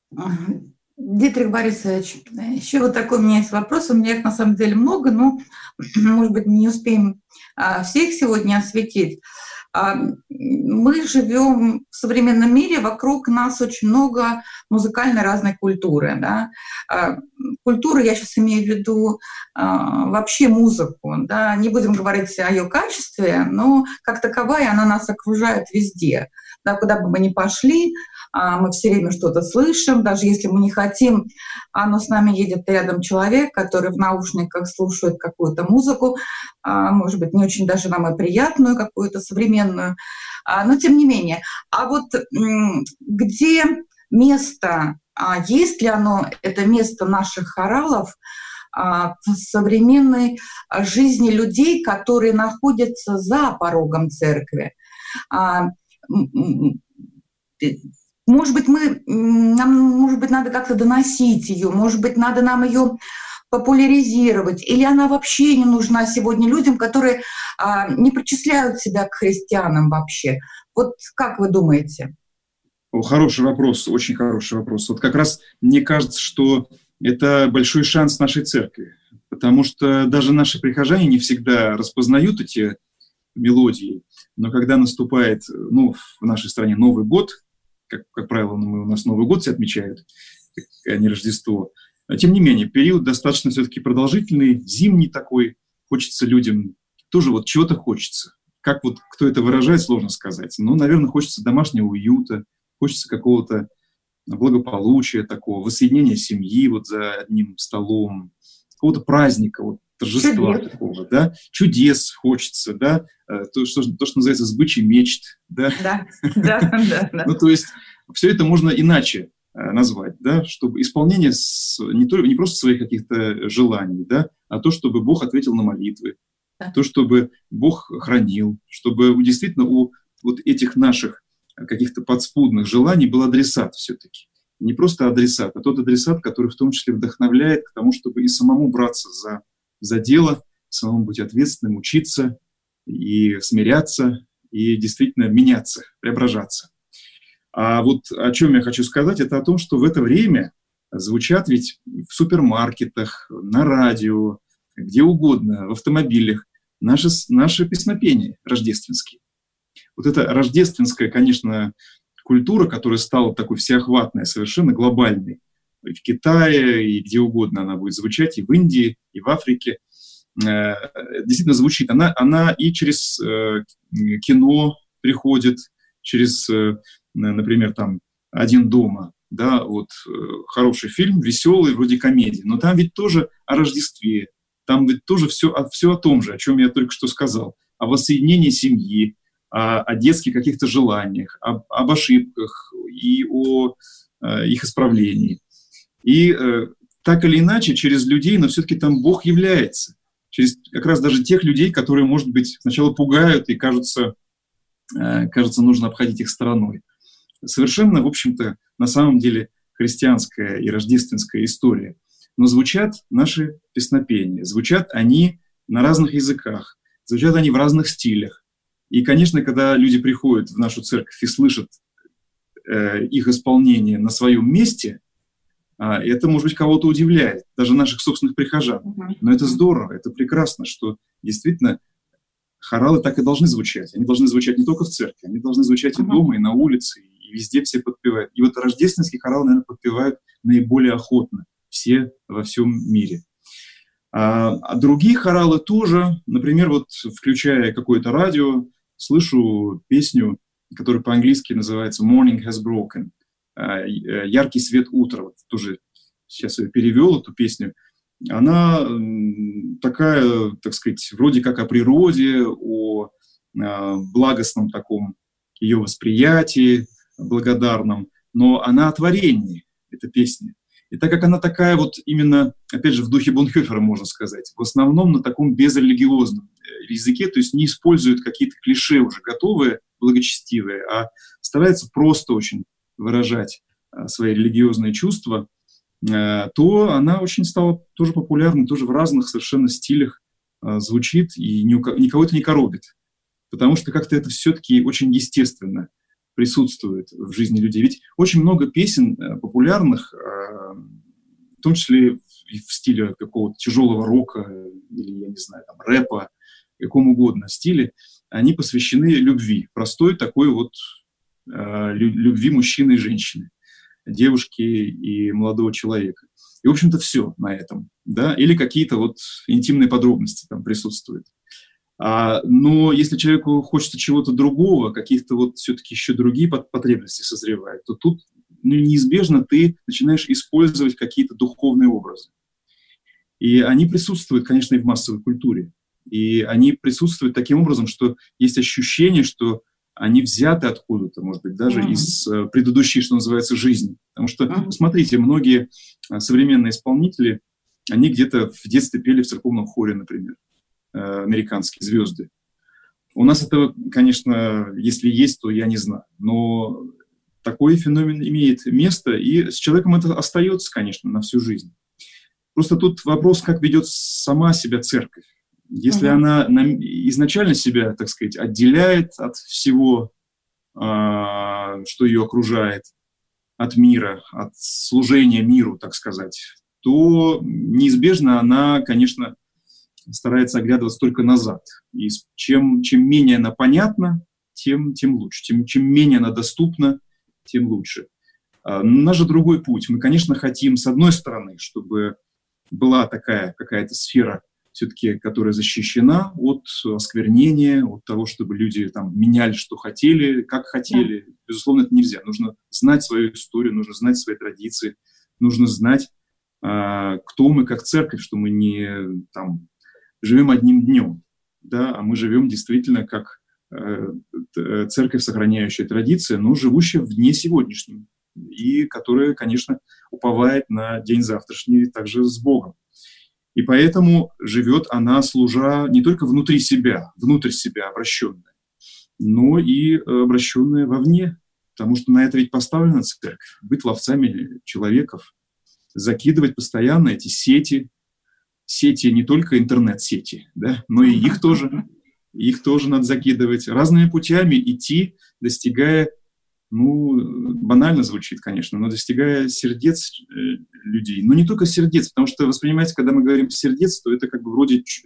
Дитрих Борисович, еще вот такой у меня есть вопрос. У меня их на самом деле много, но, может быть, не успеем всех сегодня осветить. Мы живем в современном мире, вокруг нас очень много музыкальной разной культуры. Да? Культура, я сейчас имею в виду вообще музыку. Да? Не будем говорить о ее качестве, но как таковая она нас окружает везде. Да? Куда бы мы ни пошли, мы все время что-то слышим, даже если мы не хотим, но с нами едет рядом человек, который в наушниках слушает какую-то музыку, может быть, не очень даже нам и приятную, какую-то современную, но тем не менее. А вот где место, есть ли оно, это место наших хоралов в современной жизни людей, которые находятся за порогом церкви? Может быть, мы, нам, может быть, надо как-то доносить ее, может быть, надо нам ее популяризировать, или она вообще не нужна сегодня людям, которые а, не причисляют себя к христианам вообще. Вот как вы думаете? О, хороший вопрос, очень хороший вопрос. Вот как раз мне кажется, что это большой шанс нашей церкви, потому что даже наши прихожане не всегда распознают эти мелодии, но когда наступает, ну, в нашей стране Новый год, Как, как правило, мы, у нас Новый год все отмечают, а не Рождество. Но, тем не менее, период достаточно все-таки продолжительный, зимний такой. Хочется людям, тоже вот чего-то хочется. Как вот кто это выражает, сложно сказать. Но, наверное, хочется домашнего уюта, хочется какого-то благополучия такого, воссоединения семьи вот за одним столом, какого-то праздника, вот, торжества чудес. Такого, да, чудес хочется, да, то, что, то, что называется сбычий мечт, да, да, да, да, да. Ну, то есть все это можно иначе назвать, да, чтобы исполнение с, не, то, не просто своих каких-то желаний, да, а то, чтобы Бог ответил на молитвы, да. То, чтобы Бог хранил, чтобы действительно у вот этих наших каких-то подспудных желаний был адресат все-таки. Не просто адресат, а тот адресат, который в том числе вдохновляет к тому, чтобы и самому браться за за дело, самому быть ответственным, учиться и смиряться, и действительно меняться, преображаться. А вот о чем я хочу сказать, это о том, что в это время звучат ведь в супермаркетах, на радио, где угодно, в автомобилях наши, наши песнопения рождественские. Вот эта рождественская, конечно, культура, которая стала такой всеохватной, совершенно глобальной. И в Китае, и где угодно она будет звучать, и в Индии, и в Африке. Э, действительно звучит. Она, она и через э, кино приходит, через, э, например, там «Один дома». Да, вот э, хороший фильм, веселый, вроде комедии. Но там ведь тоже о Рождестве. Там ведь тоже все, все о том же, о чем я только что сказал. О воссоединении семьи, о, о детских каких-то желаниях, об, об ошибках и о э, их исправлении. И э, так или иначе, через людей, но все-таки там Бог является. Через как раз даже тех людей, которые, может быть, сначала пугают и кажется, э, кажется, нужно обходить их стороной. Совершенно, в общем-то, на самом деле христианская и рождественская история. Но звучат наши песнопения, звучат они на разных языках, звучат они в разных стилях. И, конечно, когда люди приходят в нашу церковь и слышат э, их исполнение на своем месте, э, это, может быть, кого-то удивляет, даже наших собственных прихожан. Но это здорово, это прекрасно, что действительно хоралы так и должны звучать. Они должны звучать не только в церкви, они должны звучать и дома, и на улице, и везде все подпевают. И вот рождественский хорал, наверное, подпевают наиболее охотно все во всем мире. А, а другие хоралы тоже, например, вот включая какое-то радио, слышу песню, которая по-английски называется «Morning has broken», «Яркий свет утра». Вот тоже сейчас я перевел эту песню. Она такая, так сказать, вроде как о природе, о благостном таком ее восприятии, благодарном, но она о творении, эта песня. И так как она такая вот именно, опять же, в духе Бонхофера, можно сказать, в основном на таком безрелигиозном языке, то есть не используют какие-то клише уже готовые, благочестивые, а старается просто очень выражать свои религиозные чувства, то она очень стала тоже популярной, тоже в разных совершенно стилях звучит и никого это не коробит. Потому что как-то это все-таки очень естественно присутствует в жизни людей. Ведь очень много песен популярных, в том числе в стиле какого-то тяжелого рока или, я не знаю, там, рэпа, какому угодно стиле, они посвящены любви, простой такой вот любви мужчины и женщины, девушки и молодого человека. И, в общем-то, все на этом. Да? Или какие-то вот интимные подробности там присутствуют. А, но если человеку хочется чего-то другого, каких-то вот все-таки еще другие потребности созревают, то тут ну, неизбежно ты начинаешь использовать какие-то духовные образы. И они присутствуют, конечно, и в массовой культуре. И они присутствуют таким образом, что есть ощущение, что они взяты откуда-то, может быть, даже mm-hmm. из uh, предыдущей, что называется, жизни. Потому что, mm-hmm. смотрите, многие uh, современные исполнители, они где-то в детстве пели в церковном хоре, например. Американские звезды. У нас это, конечно, если есть, то я не знаю. Но такой феномен имеет место, и с человеком это остается, конечно, на всю жизнь. Просто тут вопрос, как ведет сама себя церковь. Если uh-huh. она изначально себя, так сказать, отделяет от всего, что ее окружает, от мира, от служения миру, так сказать, то неизбежно она, конечно, старается оглядываться только назад. И чем, чем менее она понятна, тем, тем лучше. Тем, чем менее она доступна, тем лучше. А, у нас же другой путь. Мы, конечно, хотим, с одной стороны, чтобы была такая какая-то сфера, все-таки, которая защищена от осквернения, от того, чтобы люди там меняли, что хотели, как хотели. Да. Безусловно, это нельзя. Нужно знать свою историю, нужно знать свои традиции, нужно знать, а, кто мы как церковь, что мы не там живем одним днем, да, а мы живем действительно как э, церковь, сохраняющая традиции, но живущая в дне сегодняшнем, и которая, конечно, уповает на день завтрашний также с Богом. И поэтому живет она, служа не только внутри себя, внутрь себя обращенная, но и обращенная вовне, потому что на это ведь поставлена церковь, быть ловцами человеков, закидывать постоянно эти сети, сети не только интернет-сети, да, но и их тоже, их тоже надо закидывать, разными путями идти, достигая, ну, банально звучит, конечно, но достигая сердец людей. Но не только сердец, потому что, воспринимаете, когда мы говорим сердец, то это как бы вроде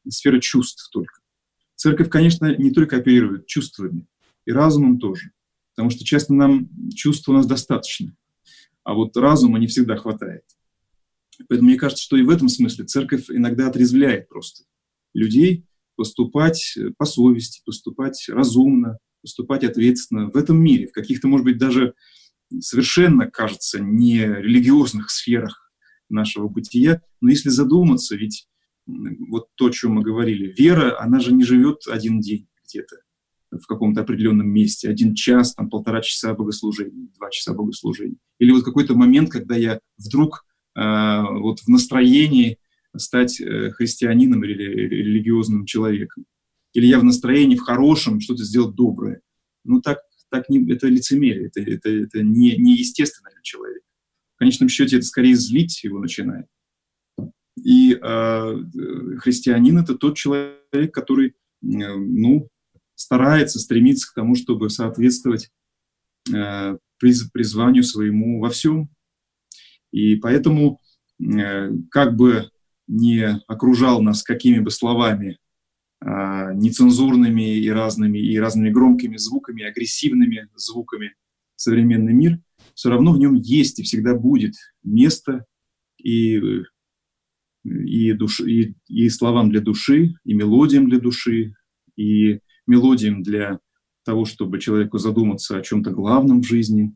сфера чувств только. Церковь, конечно, не только оперирует чувствами, и разумом тоже, потому что часто нам чувств у нас достаточно, а вот разума не всегда хватает. Поэтому мне кажется, что и в этом смысле церковь иногда отрезвляет просто людей поступать по совести, поступать разумно, поступать ответственно в этом мире, в каких-то, может быть, даже совершенно, кажется, не религиозных сферах нашего бытия. Но если задуматься, ведь вот то, о чем мы говорили, вера, она же не живет один день где-то в каком-то определенном месте, один час, там, полтора часа богослужения, два часа богослужения. Или вот какой-то момент, когда я вдруг э, вот в настроении стать э, христианином или религиозным человеком. Или я в настроении, в хорошем, что-то сделать доброе. Ну, так, так не, это лицемерие, это, это, это не, не естественно для человека. В конечном счете, это скорее злить его начинает. И э, христианин – это тот человек, который, э, ну, старается, стремится к тому, чтобы соответствовать э, приз, призванию своему во всем. И поэтому, э, как бы не окружал нас какими бы словами э, нецензурными и разными, и разными громкими звуками, агрессивными звуками современный мир, все равно в нем есть и всегда будет место и, и, душ, и, и словам для души, и мелодиям для души, и мелодиям для того, чтобы человеку задуматься о чем-то главном в жизни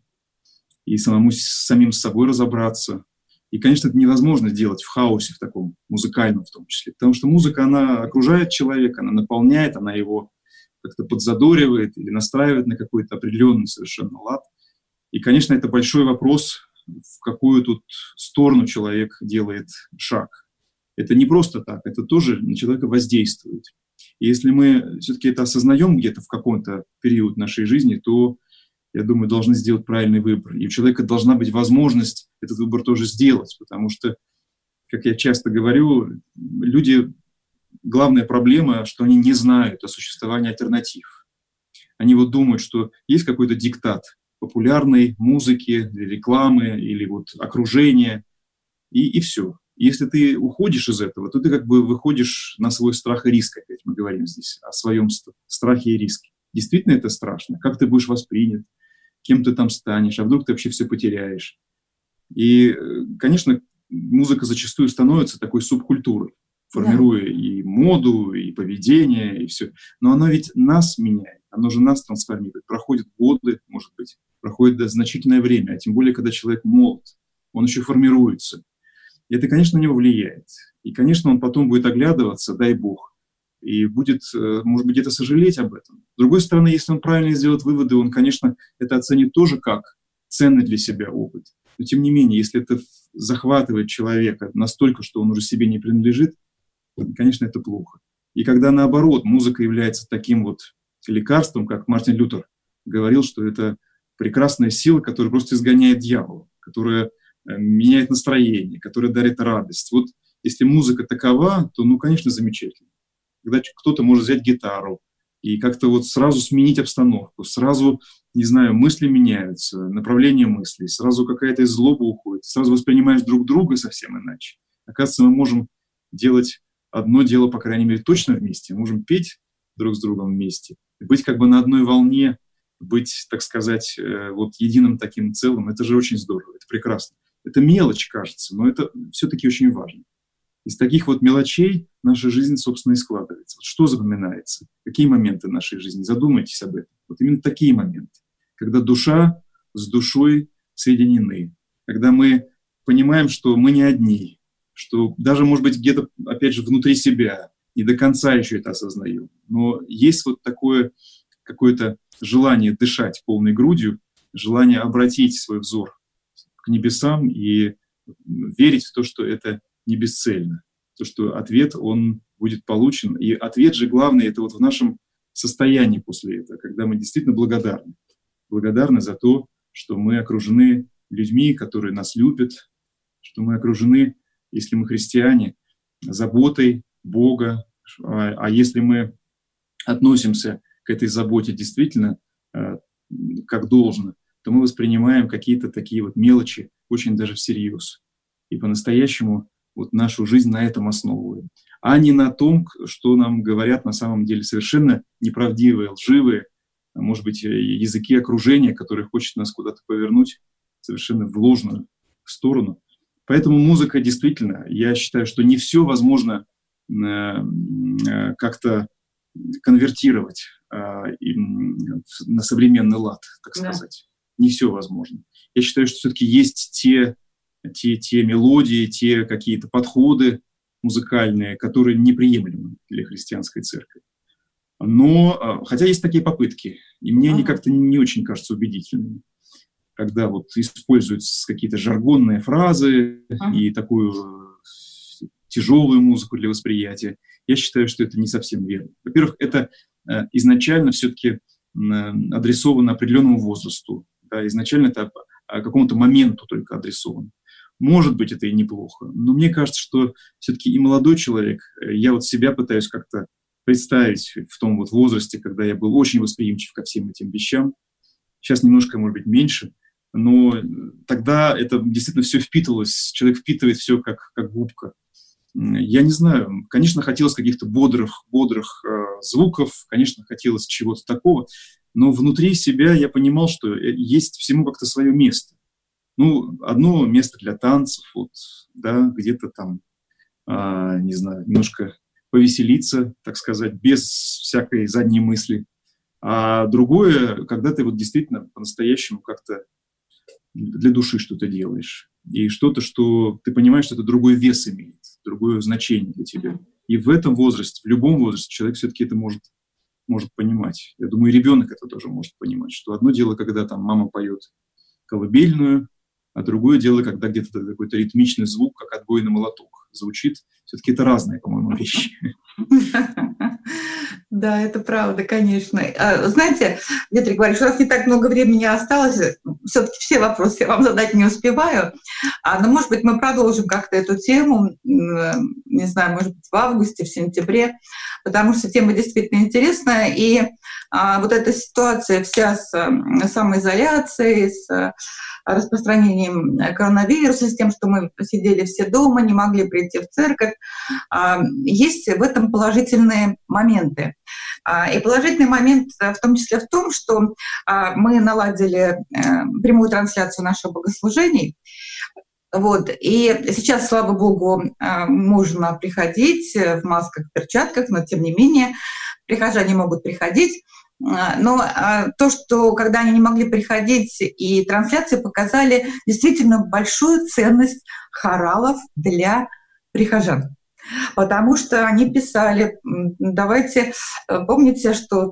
и самому с самим с собой разобраться. И, конечно, это невозможно сделать в хаосе, в таком музыкальном в том числе, потому что музыка, она окружает человека, она наполняет, она его как-то подзадоривает или настраивает на какой-то определенный совершенно лад. И, конечно, это большой вопрос, в какую тут сторону человек делает шаг. Это не просто так, это тоже на человека воздействует. И если мы все-таки это осознаем где-то в каком-то период нашей жизни, то, я думаю, должны сделать правильный выбор. И у человека должна быть возможность этот выбор тоже сделать, потому что, как я часто говорю, люди, главная проблема, что они не знают о существовании альтернатив. Они вот думают, что есть какой-то диктат популярной музыки, рекламы или вот окружения, и, и все. Если ты уходишь из этого, то ты как бы выходишь на свой страх и риск, опять мы говорим здесь о своем страхе и риске. Действительно это страшно. Как ты будешь воспринят, кем ты там станешь, а вдруг ты вообще все потеряешь. И, конечно, музыка зачастую становится такой субкультурой, формируя да. и моду, и поведение, и все. Но оно ведь нас меняет, оно же нас трансформирует. Проходят годы, может быть, проходит да, значительное время, а тем более, когда человек молод, он еще формируется. И это, конечно, на него влияет. И, конечно, он потом будет оглядываться, дай бог, и будет, может быть, где-то сожалеть об этом. С другой стороны, если он правильно сделает выводы, он, конечно, это оценит тоже как ценный для себя опыт. Но, тем не менее, если это захватывает человека настолько, что он уже себе не принадлежит, конечно, это плохо. И когда, наоборот, музыка является таким вот лекарством, как Мартин Лютер говорил, что это прекрасная сила, которая просто изгоняет дьявола, которая меняет настроение, которая дарит радость. Вот если музыка такова, то, ну, конечно, замечательно. Когда кто-то может взять гитару и как-то вот сразу сменить обстановку, сразу, не знаю, мысли меняются, направление мыслей, сразу какая-то злоба уходит, сразу воспринимаешь друг друга совсем иначе. Оказывается, мы можем делать одно дело, по крайней мере, точно вместе, можем петь друг с другом вместе, быть как бы на одной волне, быть, так сказать, вот единым таким целым. Это же очень здорово, это прекрасно. Это мелочь, кажется, но это все-таки очень важно. Из таких вот мелочей наша жизнь, собственно, и складывается. Вот что запоминается? Какие моменты нашей жизни? Задумайтесь об этом. Вот именно такие моменты, когда душа с душой соединены, когда мы понимаем, что мы не одни, что даже, может быть, где-то, опять же, внутри себя не до конца еще это осознаем, но есть вот такое какое-то желание дышать полной грудью, желание обратить свой взор к небесам и верить в то, что это не бесцельно, то, что ответ, он будет получен. И ответ же главный, это вот в нашем состоянии после этого, когда мы действительно благодарны. Благодарны за то, что мы окружены людьми, которые нас любят, что мы окружены, если мы христиане, заботой Бога. А, а если мы относимся к этой заботе действительно э, как должно, то мы воспринимаем какие-то такие вот мелочи очень даже всерьез. И по-настоящему вот нашу жизнь на этом основываем. а не на том, что нам говорят на самом деле совершенно неправдивые, лживые, может быть, языки окружения, которые хочет нас куда-то повернуть совершенно в ложную сторону. Поэтому музыка действительно, я считаю, что не все возможно э, как-то конвертировать э, на современный лад, так сказать. Да. Не все возможно. Я считаю, что все-таки есть те, те, те мелодии, те какие-то подходы музыкальные, которые неприемлемы для христианской церкви. Но, хотя есть такие попытки, и мне они как-то не очень кажутся убедительными, когда вот используются какие-то жаргонные фразы и такую тяжелую музыку для восприятия. Я считаю, что это не совсем верно. Во-первых, это изначально все-таки адресовано определенному возрасту. Да, изначально это какому-то моменту только адресовано. Может быть, это и неплохо, но мне кажется, что все-таки и молодой человек, я вот себя пытаюсь как-то представить в том вот возрасте, когда я был очень восприимчив ко всем этим вещам. Сейчас немножко, может быть, меньше, но тогда это действительно все впитывалось, человек впитывает все как, как губка. Я не знаю, конечно, хотелось каких-то бодрых, бодрых э, звуков, конечно, хотелось чего-то такого, но внутри себя я понимал, что есть всему как-то свое место. Ну, одно место для танцев, вот, да, где-то там, э, не знаю, немножко повеселиться, так сказать, без всякой задней мысли. А другое, когда ты вот действительно по-настоящему как-то для души что-то делаешь. И что-то, что ты понимаешь, что это другой вес имеет, другое значение для тебя. И в этом возрасте, в любом возрасте человек все-таки это может, может понимать. Я думаю, и ребенок это тоже может понимать, что одно дело, когда там мама поет колыбельную, а другое дело, когда где-то какой-то ритмичный звук, как отбойный молоток, звучит. Все-таки это разные, по-моему, вещи. Да, это правда, конечно. Знаете, Дмитрий Григорьевич, у нас не так много времени осталось. Все-таки все вопросы я вам задать не успеваю. Но, может быть, мы продолжим как-то эту тему, не знаю, может быть, в августе, в сентябре, потому что тема действительно интересная. И вот эта ситуация вся с самоизоляцией, с распространением коронавируса, с тем, что мы сидели все дома, не могли прийти в церковь. Есть в этом положительные моменты. И положительный момент в том числе в том, что мы наладили прямую трансляцию наших богослужений. Вот. И сейчас, слава богу, можно приходить в масках, в перчатках, но тем не менее прихожане могут приходить. Но то, что когда они не могли приходить, и трансляции показали действительно большую ценность хоралов для прихожан. Потому что они писали, давайте, помните, что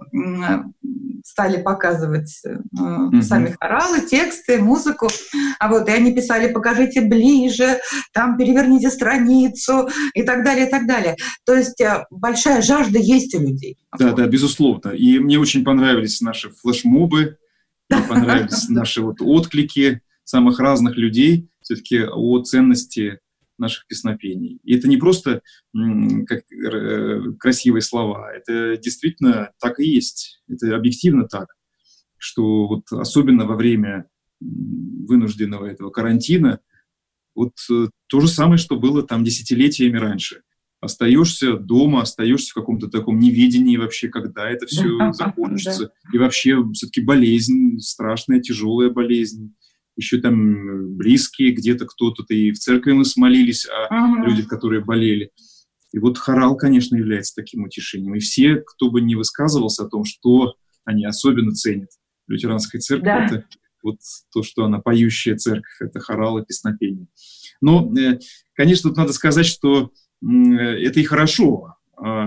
стали показывать mm-hmm. сами хоралы, тексты, музыку, а вот и они писали: покажите ближе, там переверните страницу и так далее, и так далее. То есть большая жажда есть у людей. Да, да, безусловно. И мне очень понравились наши флешмобы, мне понравились наши вот отклики самых разных людей все-таки о ценности наших песнопений. И это не просто м, как э, красивые слова, это действительно так и есть. Это объективно так, что вот особенно во время вынужденного этого карантина вот э, то же самое, что было там десятилетиями раньше. Остаешься дома, остаешься в каком-то таком неведении вообще, когда это все закончится. И вообще все-таки болезнь, страшная, тяжелая болезнь. Еще там близкие, где-то кто-то, и в церкви мы смолились о ага. людях, которые болели. И вот хорал, конечно, является таким утешением. И все, кто бы не высказывался о том, что они особенно ценят в лютеранской церкви, да. это вот то, что она поющая церковь, это хорал и песнопение. Но, конечно, тут надо сказать, что это и хорошо,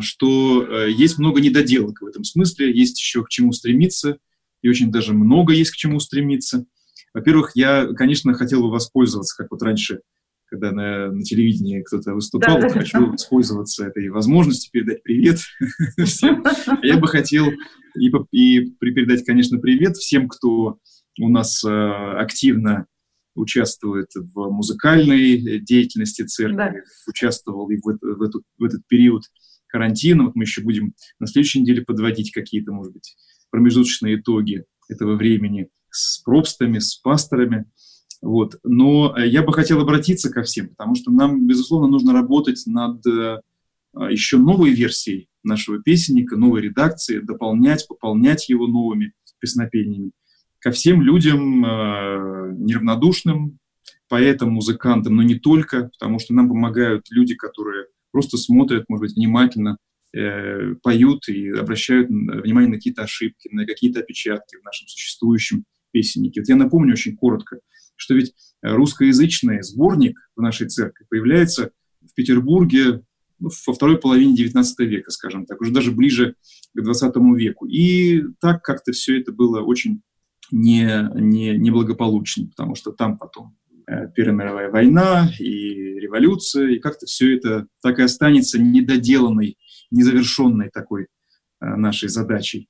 что есть много недоделок в этом смысле, есть еще к чему стремиться, и очень даже много есть к чему стремиться. Во-первых, я, конечно, хотел бы воспользоваться, как вот раньше, когда на, на телевидении кто-то выступал, да, хочу да. воспользоваться этой возможностью передать привет всем. Я бы хотел и, и передать, конечно, привет всем, кто у нас э, активно участвует в музыкальной деятельности церкви, да. участвовал и в, это, в, эту, в этот период карантина. Вот мы еще будем на следующей неделе подводить какие-то, может быть, промежуточные итоги этого времени с пропстами, с пасторами. Вот. Но я бы хотел обратиться ко всем, потому что нам, безусловно, нужно работать над еще новой версией нашего песенника, новой редакции, дополнять, пополнять его новыми песнопениями. Ко всем людям э, неравнодушным, поэтам, музыкантам, но не только, потому что нам помогают люди, которые просто смотрят, может быть, внимательно, э, поют и обращают внимание на какие-то ошибки, на какие-то опечатки в нашем существующем песеннике. Вот я напомню очень коротко, что ведь русскоязычный сборник в нашей церкви появляется в Петербурге во второй половине девятнадцатого века, скажем так, уже даже ближе к двадцатому веку. И так как-то все это было очень не, не, неблагополучно, потому что там потом Первая мировая война и революция, и как-то все это так и останется недоделанной, незавершенной такой нашей задачей.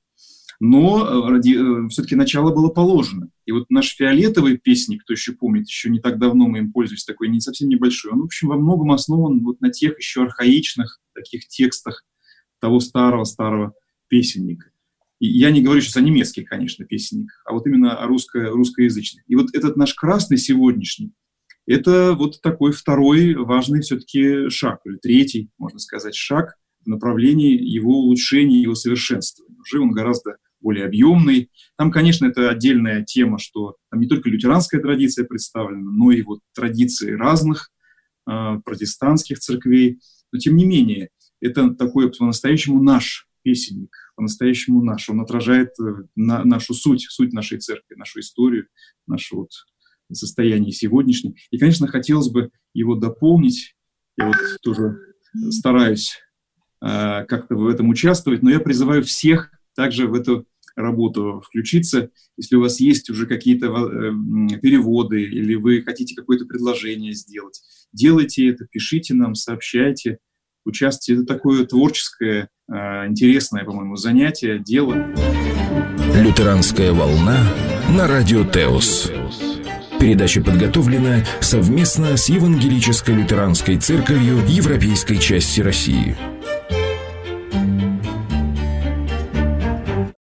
Но ради, все-таки начало было положено. И вот наш фиолетовый песник, кто еще помнит, еще не так давно мы им пользовались, такой не совсем небольшой, он, в общем, во многом основан вот на тех еще архаичных таких текстах того старого-старого песенника. И я не говорю сейчас о немецких, конечно, песенниках, а вот именно о русско- русскоязычных. И вот этот наш красный сегодняшний, это вот такой второй важный все-таки шаг, или третий, можно сказать, шаг в направлении его улучшения, его совершенствования. Уже он гораздо более объемный. Там, конечно, это отдельная тема, что там не только лютеранская традиция представлена, но и вот традиции разных э, протестантских церквей. Но, тем не менее, это такой по-настоящему наш песенник, по-настоящему наш. Он отражает на, нашу суть, суть нашей церкви, нашу историю, наше вот состояние сегодняшнее. И, конечно, хотелось бы его дополнить. Я вот тоже стараюсь э, как-то в этом участвовать, но я призываю всех также в эту работу включиться. Если у вас есть уже какие-то э, переводы или вы хотите какое-то предложение сделать, делайте это, пишите нам, сообщайте, участвуйте. Это такое творческое, э, интересное, по-моему, занятие, дело. Лютеранская волна на радио Теос. Передача подготовлена совместно с Евангелической лютеранской церковью Европейской части России.